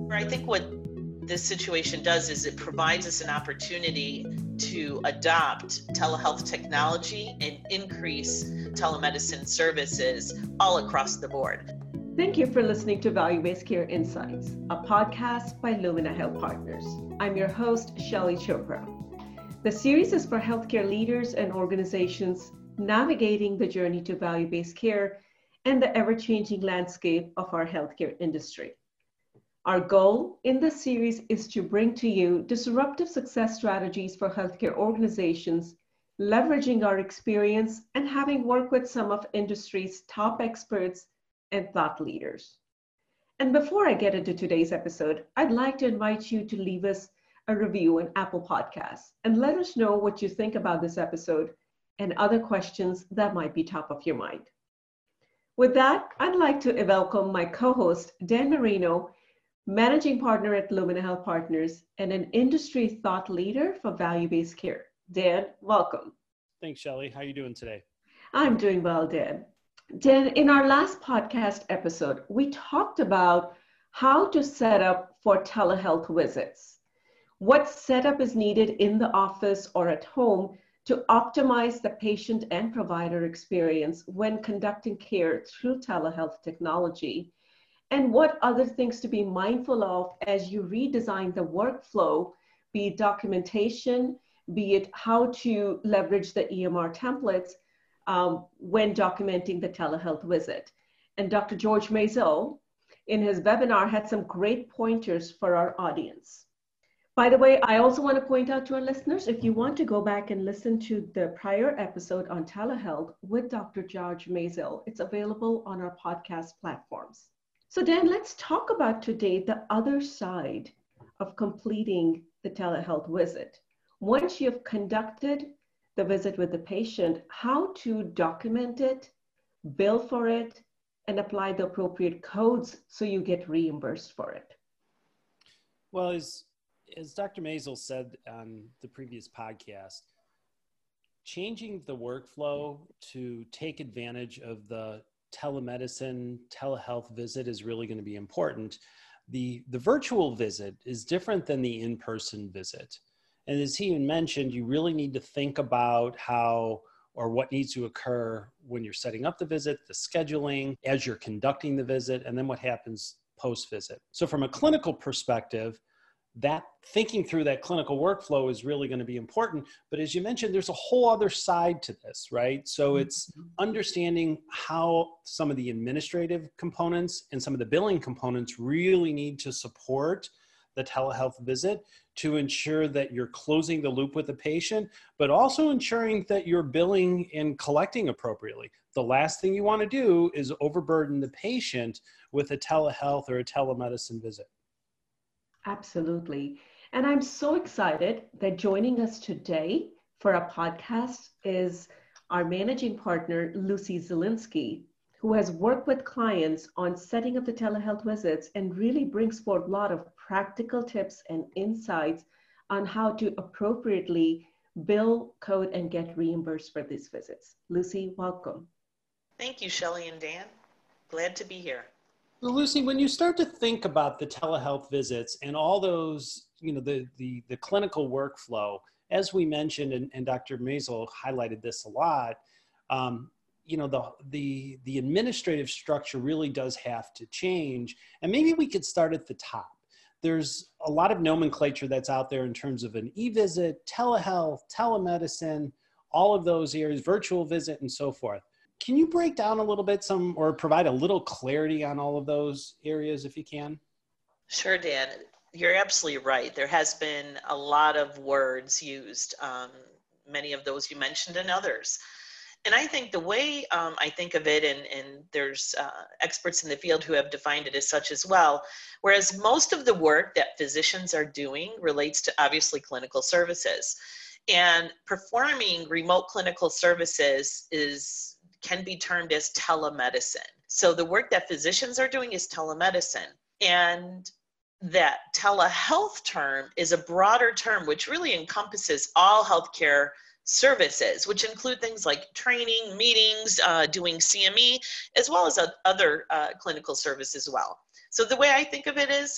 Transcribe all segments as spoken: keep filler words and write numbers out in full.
I think what this situation does is it provides us an opportunity to adopt telehealth technology and increase telemedicine services all across the board. Thank you for listening to Value-Based Care Insights, a podcast by Lumina Health Partners. I'm your host, Shelly Chopra. The series is for healthcare leaders and organizations navigating the journey to value-based care and the ever-changing landscape of our healthcare industry. Our goal in this series is to bring to you disruptive success strategies for healthcare organizations, leveraging our experience and having worked with some of industry's top experts and thought leaders. And before I get into today's episode, I'd like to invite you to leave us a review on Apple Podcasts and let us know what you think about this episode and other questions that might be top of your mind. With that, I'd like to welcome my co-host, Dan Marino, Managing Partner at Lumina Health Partners and an industry thought leader for value-based care. Dan, welcome. Thanks, Shelly. How are you doing today? I'm doing well, Dan. Dan, in our last podcast episode, we talked about how to set up for telehealth visits. What setup is needed in the office or at home to optimize the patient and provider experience when conducting care through telehealth technology, and what other things to be mindful of as you redesign the workflow, be it documentation, be it how to leverage the E M R templates um, when documenting the telehealth visit. And Doctor George Maisel, in his webinar, had some great pointers for our audience. By the way, I also want to point out to our listeners, if you want to go back and listen to the prior episode on telehealth with Doctor George Maisel, it's available on our podcast platforms. So Dan, let's talk about today the other side of completing the telehealth visit. Once you've conducted the visit with the patient, how to document it, bill for it, and apply the appropriate codes so you get reimbursed for it. Well, as, as Doctor Maisel said on the previous podcast, changing the workflow to take advantage of the telemedicine, telehealth visit is really going to be important. The, the virtual visit is different than the in-person visit. And as he mentioned, you really need to think about how or what needs to occur when you're setting up the visit, the scheduling, as you're conducting the visit, and then what happens post-visit. So from a clinical perspective, that thinking through that clinical workflow is really going to be important. But as you mentioned, there's a whole other side to this, right? So it's understanding how some of the administrative components and some of the billing components really need to support the telehealth visit to ensure that you're closing the loop with the patient, but also ensuring that you're billing and collecting appropriately. The last thing you want to do is overburden the patient with a telehealth or a telemedicine visit. Absolutely. And I'm so excited that joining us today for a podcast is our managing partner, Lucy Zielinski, who has worked with clients on setting up the telehealth visits and really brings forth a lot of practical tips and insights on how to appropriately bill, code, and get reimbursed for these visits. Lucy, welcome. Thank you, Shelly and Dan. Glad to be here. Well, Lucy, when you start to think about the telehealth visits and all those, you know, the, the, the clinical workflow, as we mentioned, and, and Doctor Maisel highlighted this a lot, um, you know, the, the, the administrative structure really does have to change. And maybe we could start at the top. There's a lot of nomenclature that's out there in terms of an e-visit, telehealth, telemedicine, all of those areas, virtual visit, and so forth. Can you break down a little bit some, or provide a little clarity on all of those areas if you can? Sure, Dan. You're absolutely right. There has been a lot of words used, um, many of those you mentioned and others. And I think the way um, I think of it, and, and there's uh, experts in the field who have defined it as such as well, whereas most of the work that physicians are doing relates to obviously clinical services. And performing remote clinical services is can be termed as telemedicine. So the work that physicians are doing is telemedicine. And that telehealth term is a broader term which really encompasses all healthcare services, which include things like training, meetings, uh, doing C M E, as well as uh, other uh, clinical services as well. So the way I think of it is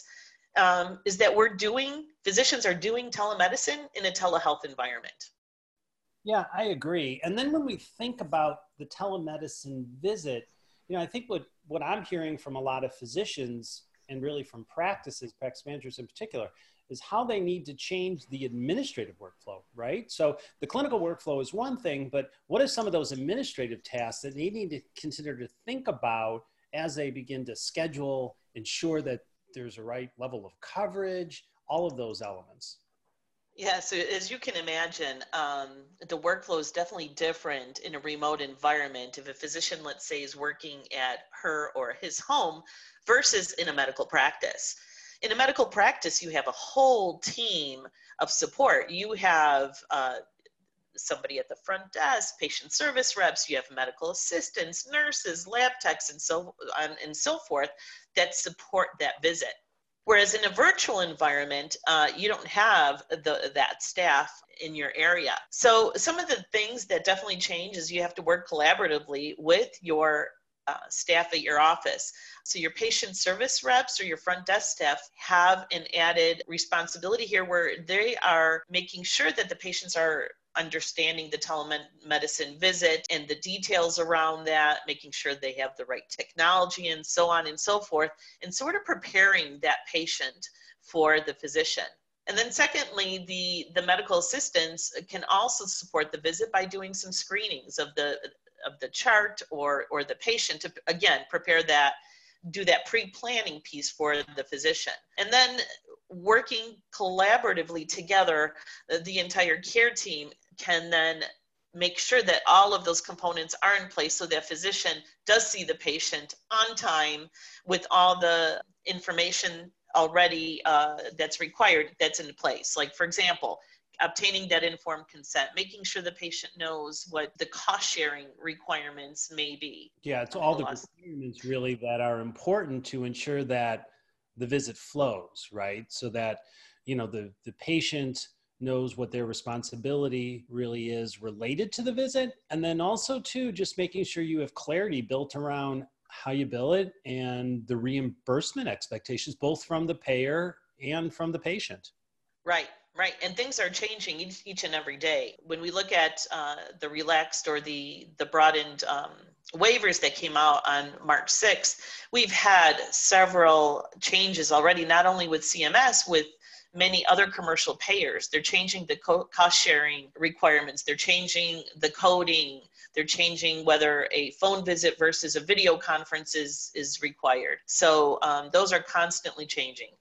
um, is that we're doing, physicians are doing telemedicine in a telehealth environment. Yeah, I agree. And then when we think about the telemedicine visit, you know, I think what, what I'm hearing from a lot of physicians and really from practices, practice managers in particular, is how they need to change the administrative workflow, right? So the clinical workflow is one thing, but what are some of those administrative tasks that they need to consider to think about as they begin to schedule, ensure that there's a right level of coverage, all of those elements? Yeah, so as you can imagine, um, the workflow is definitely different in a remote environment. If a physician, let's say, is working at her or his home versus in a medical practice. In a medical practice, you have a whole team of support. You have uh, somebody at the front desk, patient service reps, you have medical assistants, nurses, lab techs, and so on and so forth that support that visit. Whereas in a virtual environment, uh, you don't have the, that staff in your area. So some of the things that definitely change is you have to work collaboratively with your uh, staff at your office. So your patient service reps or your front desk staff have an added responsibility here where they are making sure that the patients are understanding the telemedicine visit and the details around that, making sure they have the right technology and so on and so forth, and sort of preparing that patient for the physician. And then secondly, the, the medical assistants can also support the visit by doing some screenings of the, of the chart or, or the patient to, again, prepare that, do that pre-planning piece for the physician. And then working collaboratively together, the entire care team can then make sure that all of those components are in place so that physician does see the patient on time with all the information already uh, that's required that's in place. Like, for example, obtaining that informed consent, making sure the patient knows what the cost sharing requirements may be. Yeah, it's all the requirements really that are important to ensure that the visit flows, right? So that, you know, the, the patient knows what their responsibility really is related to the visit. And then also too, just making sure you have clarity built around how you bill it and the reimbursement expectations, both from the payer and from the patient. Right, right. And things are changing each, each and every day. When we look at uh, the relaxed or the, the broadened um, waivers that came out on March sixth, we've had several changes already, not only with C M S, with many other commercial payers. They're changing the co- cost sharing requirements. They're changing the coding. They're changing whether a phone visit versus a video conference is, is required. So um, those are constantly changing.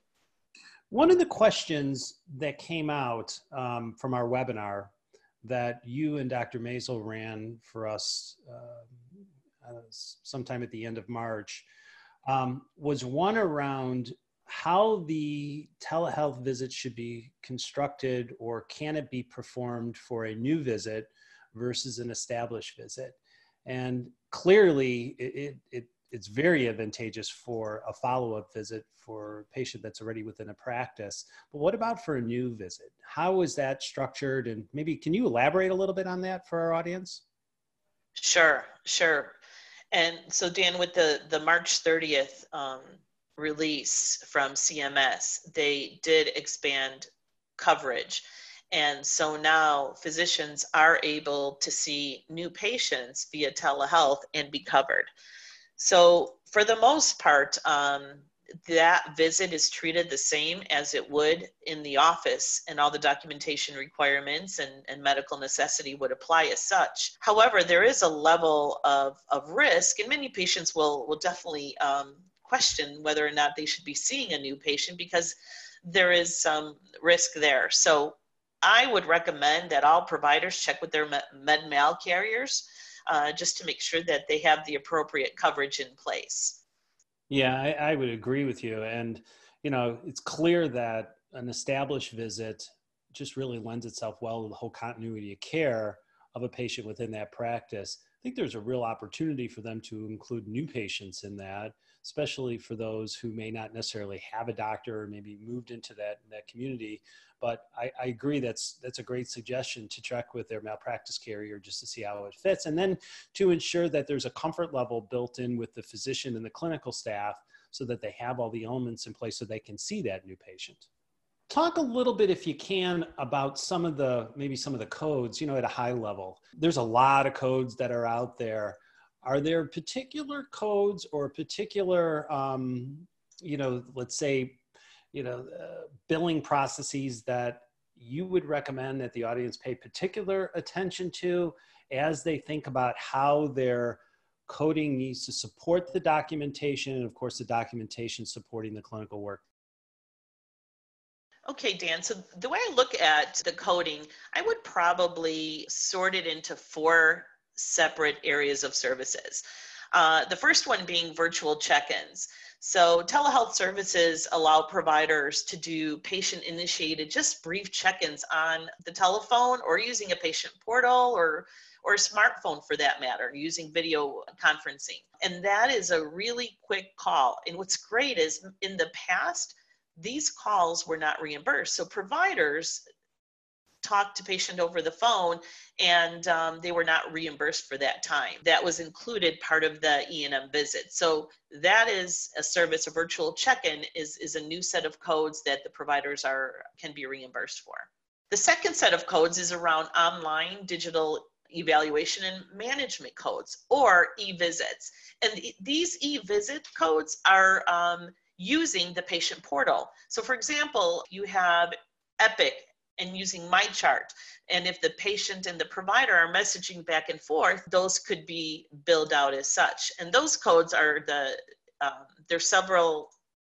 One of the questions that came out um, from our webinar that you and Doctor Maisel ran for us uh, uh, sometime at the end of March um, was one around how the telehealth visit should be constructed, or can it be performed for a new visit versus an established visit. And clearly it, it, it it's very advantageous for a follow-up visit for a patient that's already within a practice. But what about for a new visit? How is that structured? And maybe can you elaborate a little bit on that for our audience? Sure, sure. And so Dan, with the, the March thirtieth um, release from C M S, they did expand coverage. And so now physicians are able to see new patients via telehealth and be covered. So for the most part, um, that visit is treated the same as it would in the office, and all the documentation requirements and, and medical necessity would apply as such. However, there is a level of, of risk, and many patients will, will definitely um, question whether or not they should be seeing a new patient because there is some risk there. So I would recommend that all providers check with their med mal carriers uh, just to make sure that they have the appropriate coverage in place. Yeah, I, I would agree with you. And, you know, it's clear that an established visit just really lends itself well to the whole continuity of care of a patient within that practice. I think there's a real opportunity for them to include new patients in that, especially for those who may not necessarily have a doctor or maybe moved into that, that community. But I, I agree that's that's a great suggestion to check with their malpractice carrier just to see how it fits. And then to ensure that there's a comfort level built in with the physician and the clinical staff so that they have all the elements in place so they can see that new patient. Talk a little bit, if you can, about some of the, maybe some of the codes, you know, at a high level. There's a lot of codes that are out there. Are there particular codes or particular, um, you know, let's say, you know, uh, billing processes that you would recommend that the audience pay particular attention to as they think about how their coding needs to support the documentation, and of course the documentation supporting the clinical work? Okay, Dan, so the way I look at the coding, I would probably sort it into four separate areas of services. Uh, the first one being virtual check-ins. So telehealth services allow providers to do patient-initiated, just brief check-ins on the telephone or using a patient portal or, or a smartphone for that matter, using video conferencing. And that is a really quick call. And what's great is in the past, these calls were not reimbursed. So providers talked to patient over the phone and um, they were not reimbursed for that time. That was included part of the E and M visit. So that is a service, a virtual check-in is, is a new set of codes that the providers are can be reimbursed for. The second set of codes is around online digital evaluation and management codes, or e-visits. And these e-visit codes are um, using the patient portal. So for example, you have Epic and using MyChart. And if the patient and the provider are messaging back and forth, those could be billed out as such. And those codes are the, um, there's several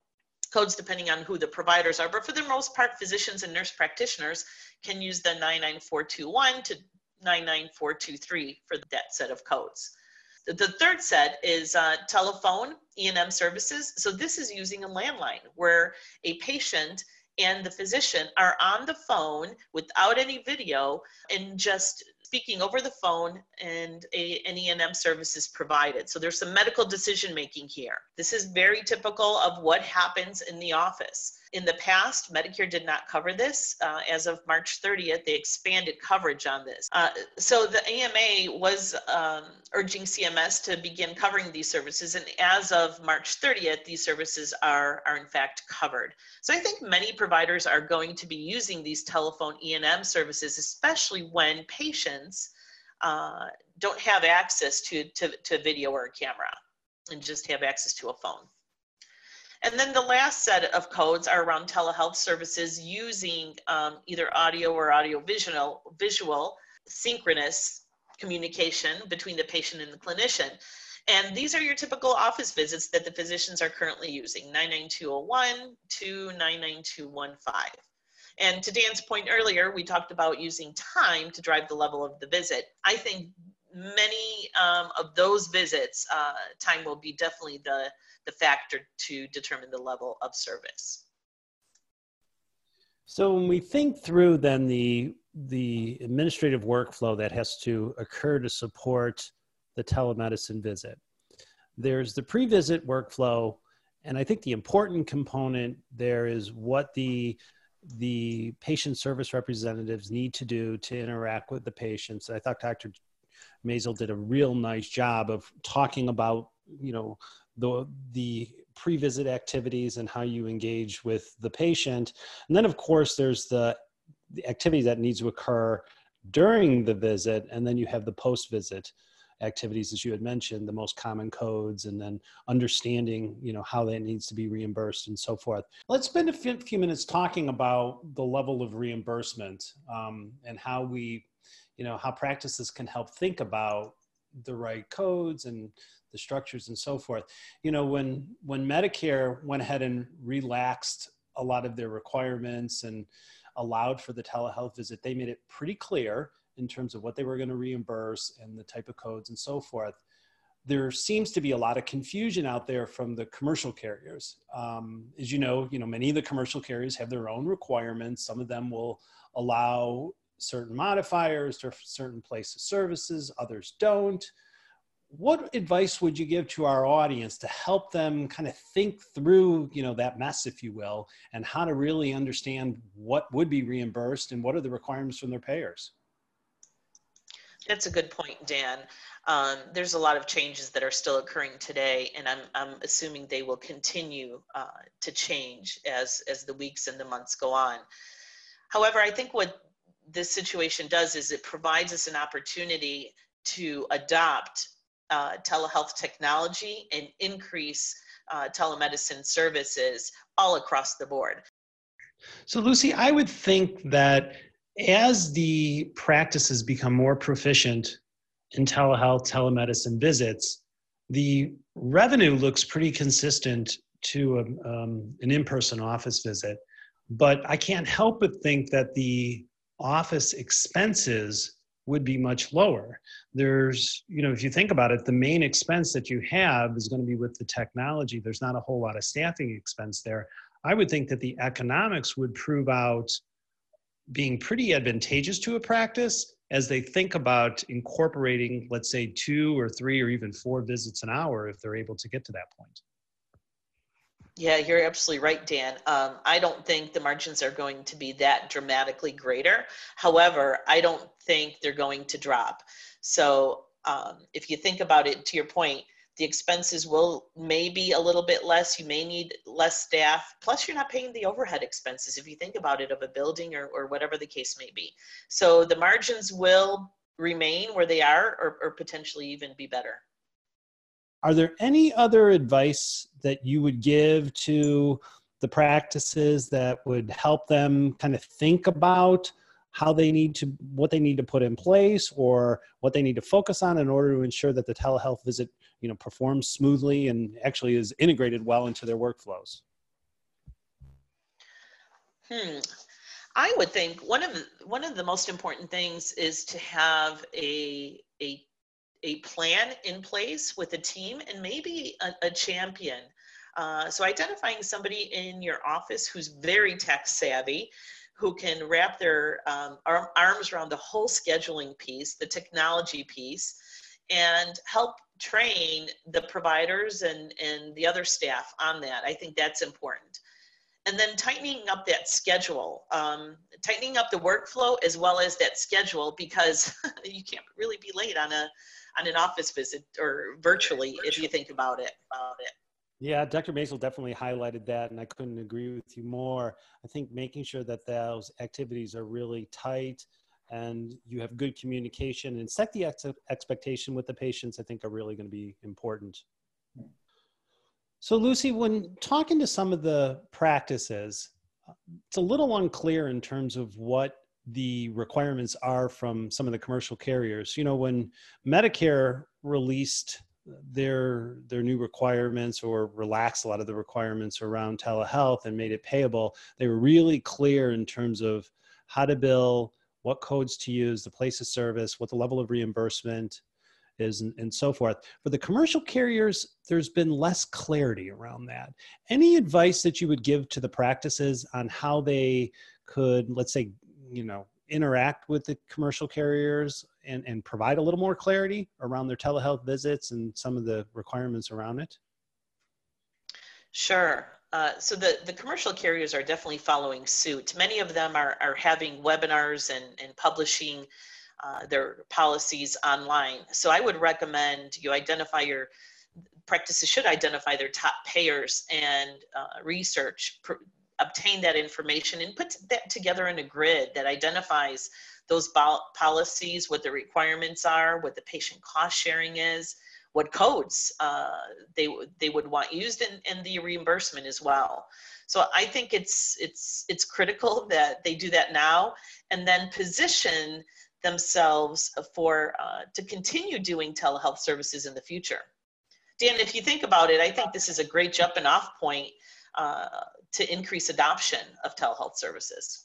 codes depending on who the providers are, but for the most part, physicians and nurse practitioners can use the nine nine four two one to nine nine four two three for that set of codes. The third set is uh, telephone E and M services. So this is using a landline where a patient and the physician are on the phone without any video and just speaking over the phone, and a, an E and M service is provided. So there's some medical decision making here. This is very typical of what happens in the office. In the past, Medicare did not cover this. Uh, as of March thirtieth, they expanded coverage on this. Uh, so the A M A was um, urging C M S to begin covering these services. And as of March thirtieth, these services are, are in fact covered. So I think many providers are going to be using these telephone E and M services, especially when patients uh, don't have access to, to, to video or a camera and just have access to a phone. And then the last set of codes are around telehealth services using um, either audio or audio visual, visual synchronous communication between the patient and the clinician. And these are your typical office visits that the physicians are currently using, nine nine two oh one to nine nine two one five. And to Dan's point earlier, we talked about using time to drive the level of the visit. I think many um, of those visits, uh, time will be definitely the the factor to determine the level of service. So when we think through then the, the administrative workflow that has to occur to support the telemedicine visit, there's the pre-visit workflow. And I think the important component there is what the, the patient service representatives need to do to interact with the patients. I thought Doctor Maisel did a real nice job of talking about, you know, the, the pre-visit activities and how you engage with the patient. And then of course there's the, the activity that needs to occur during the visit. And then you have the post-visit activities, as you had mentioned, the most common codes, and then understanding, you know, how that needs to be reimbursed and so forth. Let's spend a few minutes talking about the level of reimbursement um, and how we, you know, how practices can help think about the right codes and the structures and so forth. You know, when, when Medicare went ahead and relaxed a lot of their requirements and allowed for the telehealth visit, they made it pretty clear in terms of what they were going to reimburse and the type of codes and so forth. There seems to be a lot of confusion out there from the commercial carriers. Um, as you know, you know, many of the commercial carriers have their own requirements. Some of them will allow certain modifiers to certain place of services, others don't. What advice would you give to our audience to help them kind of think through, you know, that mess, if you will, and how to really understand what would be reimbursed and what are the requirements from their payers? That's a good point, Dan. Um, there's a lot of changes that are still occurring today, and I'm, I'm assuming they will continue uh, to change as, as the weeks and the months go on. However, I think what this situation does is it provides us an opportunity to adopt uh, telehealth technology and increase uh, telemedicine services all across the board. So Lucy, I would think that as the practices become more proficient in telehealth, telemedicine visits, the revenue looks pretty consistent to a, um, an in-person office visit. But I can't help but think that the office expenses would be much lower. There's, you know, if you think about it, the main expense that you have is going to be with the technology. There's not a whole lot of staffing expense there. I would think that the economics would prove out being pretty advantageous to a practice as they think about incorporating, let's say, two or three or even four visits an hour if they're able to get to that point. Yeah, you're absolutely right, Dan. Um, I don't think the margins are going to be that dramatically greater. However, I don't think they're going to drop. So um, if you think about it, to your point, the expenses will maybe a little bit less. You may need less staff. Plus, you're not paying the overhead expenses, if you think about it, of a building or, or whatever the case may be. So the margins will remain where they are, or, or potentially even be better. Are there any other advice that you would give to the practices that would help them kind of think about how they need to, what they need to put in place or what they need to focus on in order to ensure that the telehealth visit, you know, performs smoothly and actually is integrated well into their workflows? Hmm. I would think one of the, one of the most important things is to have a, a a plan in place with a team and maybe a, a champion. Uh, so identifying somebody in your office who's very tech savvy, who can wrap their um, arm, arms around the whole scheduling piece, the technology piece, and help train the providers and, and the other staff on that. I think that's important. And then tightening up that schedule, um, tightening up the workflow as well as that schedule, because you can't really be late on a on an office visit or virtually, if you think about it. About it. Yeah, Doctor Maisel definitely highlighted that, and I couldn't agree with you more. I think making sure that those activities are really tight and you have good communication and set the ex expectation with the patients, I think are really going to be important. So Lucy, when talking to some of the practices, it's a little unclear in terms of what the requirements are from some of the commercial carriers. You know, when Medicare released their their new requirements or relaxed a lot of the requirements around telehealth and made it payable, they were really clear in terms of how to bill, what codes to use, the place of service, what the level of reimbursement is, and, and so forth. For the commercial carriers, there's been less clarity around that. Any advice that you would give to the practices on how they could, let's say, you know, interact with the commercial carriers and, and provide a little more clarity around their telehealth visits and some of the requirements around it? Sure. Uh, so the, the commercial carriers are definitely following suit. Many of them are, are having webinars and, and publishing uh, their policies online. So I would recommend you identify your, practices should identify their top payers and uh, research, pr obtain that information and put that together in a grid that identifies those policies, what the requirements are, what the patient cost sharing is, what codes uh, they, they would want used, and, and the reimbursement as well. So I think it's, it's, it's critical that they do that now and then position themselves for, uh, to continue doing telehealth services in the future. Dan, if you think about it, I think this is a great jumping off point uh, to increase adoption of telehealth services.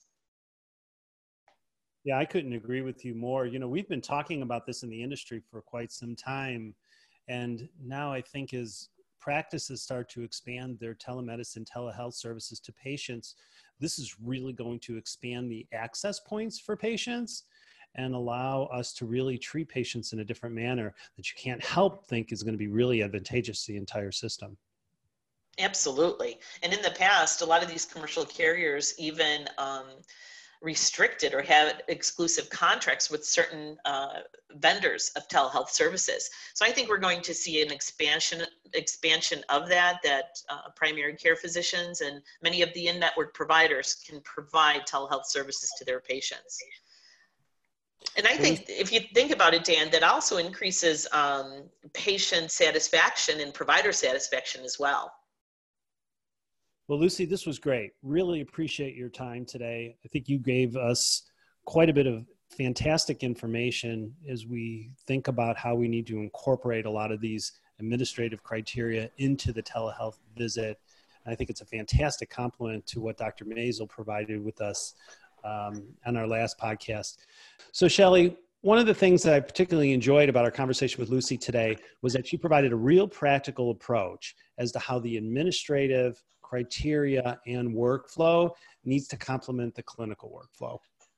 Yeah, I couldn't agree with you more. You know, we've been talking about this in the industry for quite some time. And now I think as practices start to expand their telemedicine, telehealth services to patients, this is really going to expand the access points for patients and allow us to really treat patients in a different manner that you can't help think is going to be really advantageous to the entire system. Absolutely. And in the past, a lot of these commercial carriers even um, restricted or have exclusive contracts with certain uh, vendors of telehealth services. So I think we're going to see an expansion expansion of that, that uh, primary care physicians and many of the in-network providers can provide telehealth services to their patients. And I think if you think about it, Dan, that also increases um, patient satisfaction and provider satisfaction as well. Well, Lucy, this was great. Really appreciate your time today. I think you gave us quite a bit of fantastic information as we think about how we need to incorporate a lot of these administrative criteria into the telehealth visit. And I think it's a fantastic complement to what Doctor Maisel provided with us um, on our last podcast. So, Shelley, one of the things that I particularly enjoyed about our conversation with Lucy today was that she provided a real practical approach as to how the administrative criteria and workflow needs to complement the clinical workflow.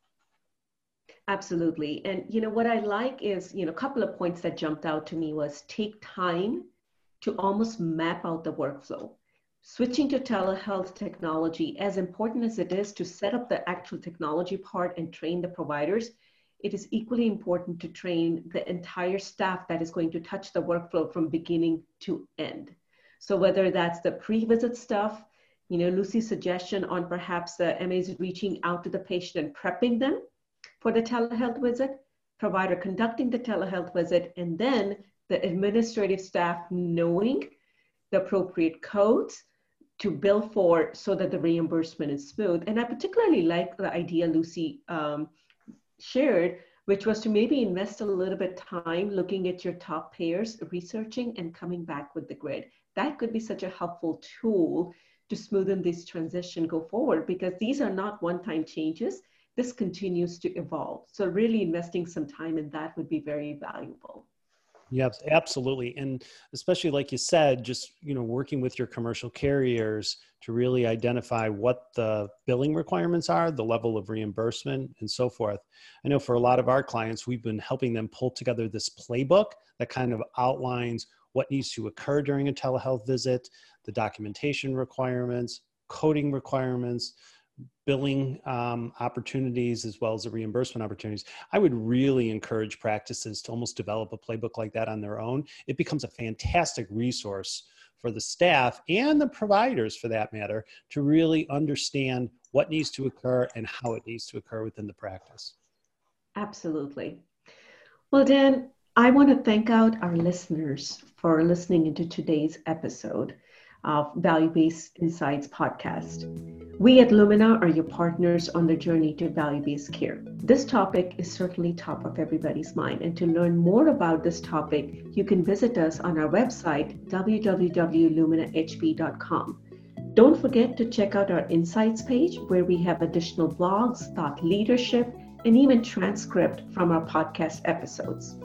Absolutely. And, you know, what I like is, you know, a couple of points that jumped out to me was take time to almost map out the workflow. Switching to telehealth technology, as important as it is to set up the actual technology part and train the providers, it is equally important to train the entire staff that is going to touch the workflow from beginning to end. So whether that's the pre-visit stuff, you know, Lucy's suggestion on perhaps the M As reaching out to the patient and prepping them for the telehealth visit, provider conducting the telehealth visit, and then the administrative staff knowing the appropriate codes to bill for so that the reimbursement is smooth. And I particularly like the idea Lucy um, shared, which was to maybe invest a little bit time looking at your top payers, researching and coming back with the grid. That could be such a helpful tool to smoothen this transition go forward, because these are not one-time changes. This continues to evolve. So really investing some time in that would be very valuable. Yes, absolutely. And especially like you said, just, you know, working with your commercial carriers to really identify what the billing requirements are, the level of reimbursement and so forth. I know for a lot of our clients, we've been helping them pull together this playbook that kind of outlines what needs to occur during a telehealth visit, the documentation requirements, coding requirements, billing um, opportunities, as well as the reimbursement opportunities. I would really encourage practices to almost develop a playbook like that on their own. It becomes a fantastic resource for the staff and the providers, for that matter, to really understand what needs to occur and how it needs to occur within the practice. Absolutely. Well, Dan, I want to thank out our listeners for listening into today's episode of Value-Based Insights podcast. We at Lumina are your partners on the journey to value-based care. This topic is certainly top of everybody's mind. And to learn more about this topic, you can visit us on our website, w w w dot lumina h b dot com. Don't forget to check out our insights page, where we have additional blogs, thought leadership, and even transcript from our podcast episodes.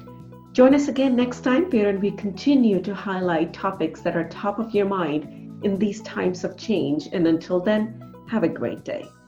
Join us again next time, where we continue to highlight topics that are top of your mind in these times of change. And until then, have a great day.